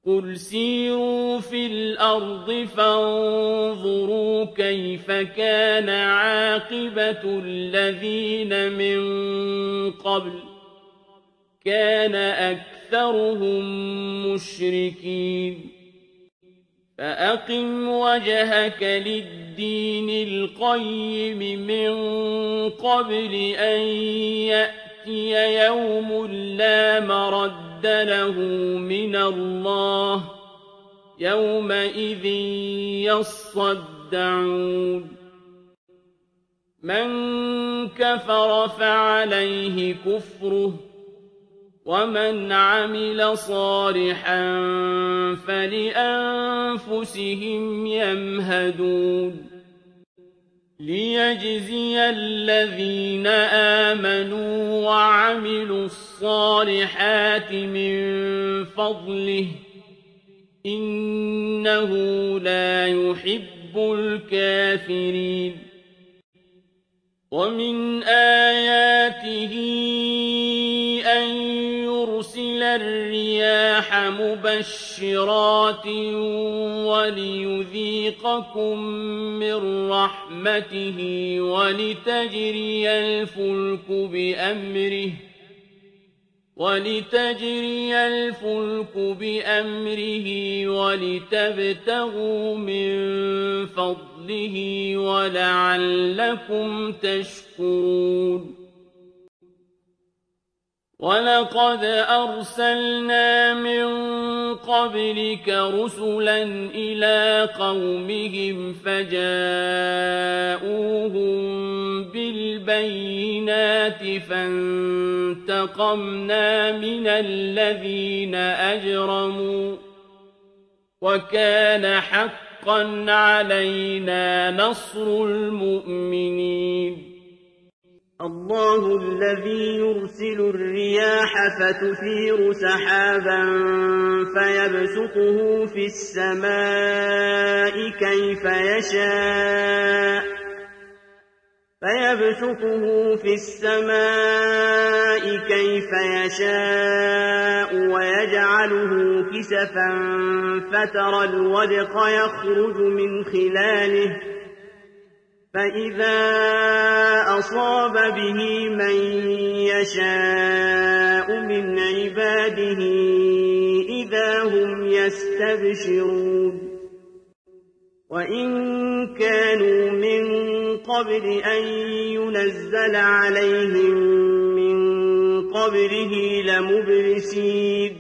قُلْ سِيرُوا فِي الْأَرْضِ فَانظُرُوا كَيْفَ كَانَ عَاقِبَةُ الَّذِينَ مِن قَبْلُ ۚ كَانَ أَكْثَرُهُم مُّشْرِكِينَ فَأَقِمْ وَجْهَكَ لِلدِّينِ الْقَيِّمِ مِن قَبْلِ أَن يَأْتِيَ يَوْمٌ لَّا مَرَدَّ لَهُ مِنَ اللَّهِ ۖ يَوْمَئِذٍ يَصَّدَّعُونَ مَن كَفَرَ فَعَلَيْهِ كُفْرُهُ ۖ وَمَنْ عَمِلَ صَالِحًا فَلِأَنفُسِهِمْ يَمْهَدُونَ لِيَجْزِيَ الَّذِينَ آمَنُوا وَعَمِلُوا الصَّالِحَاتِ مِن فَضْلِهِ ۚ إِنَّهُ لَا يُحِبُّ الْكَافِرِينَ وَمِنْ آيَاتِهِ أَن يُرْسِلَ الرِّيَاحَ مُبَشِّرَاتٍ وَلِيُذِيقَكُم مِّن رَّحْمَتِهِ وَلِتَجْرِيَ الْفُلْكُ بِأَمْرِهِ وَلِتَبْتَغُوا مِن فَضْلِهِ وَلَعَلَّكُمْ تَشْكُرُونَ وَلَقَدْ أَرْسَلْنَا مِن قَبْلِكَ رُسُلًا إِلَىٰ قَوْمِهِمْ فَجَاءُوهُم بِالْبَيِّنَاتِ فَانتَقَمْنَا مِنَ الَّذِينَ أَجْرَمُوا ۖ وَكَانَ حَقًّا عَلَيْنَا نَصْرُ الْمُؤْمِنِينَ اللَّهُ الَّذِي يُرْسِلُ الرِّيَاحَ فَتُثِيرُ سَحَابًا فَيَبْسُطُهُ فِي السَّمَاءِ كَيْفَ يَشَاءُ وَيَجْعَلُهُ كِسَفًا فَتَرَى الْوَدْقَ يَخْرُجُ مِنْ خِلَالِهِ فَإِذَا أَصَابَ بِهِ مَن يَشَاءُ مِنْ عِبَادِهِ إِذَا هُمْ يَسْتَبْشِرُونَ وَإِن كَانُوا مِن قَبْلِ أَن يُنَزَّلَ عَلَيْهِم مِّن قَبْلِهِ لَمُبْلِسِينَ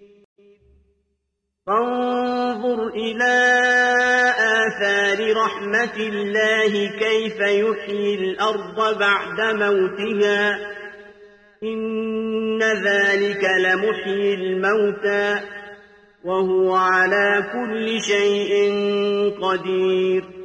فَانظُرْ إِلَىٰ آثَارِ رَحْمَتِ اللَّهِ كَيْفَ يُحْيِي الْأَرْضَ بَعْدَ مَوْتِهَا ۚ إِنَّ ذَٰلِكَ لَمُحْيِي الْمَوْتَىٰ ۖ وَهُوَ عَلَىٰ كُلِّ شَيْءٍ قَدِيرٌ